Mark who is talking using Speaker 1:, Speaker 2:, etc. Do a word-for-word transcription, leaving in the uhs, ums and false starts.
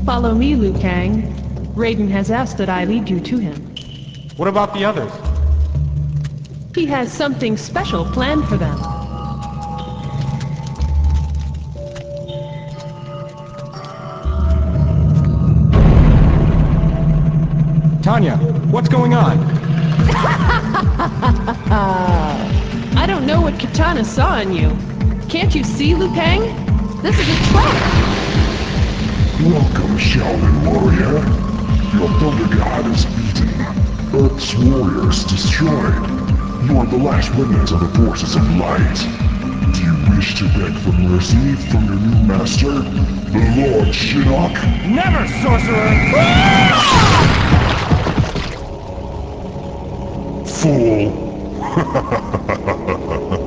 Speaker 1: Follow me, Liu Kang. Raiden has asked that I lead you to him.
Speaker 2: What about the others?
Speaker 1: He has something special planned for them.
Speaker 2: Tanya, what's going on?
Speaker 1: I don't know what Kitana saw in you. Can't you see, Liu Kang? This is a trap!
Speaker 3: Welcome, Shaolin warrior. Your Thunder God is beaten. Earth's warriors destroyed. You are the last remnants of the forces of light. Do you wish to beg for mercy from your new master, the Lord Shinnok?
Speaker 2: Never, sorcerer!
Speaker 3: Fool!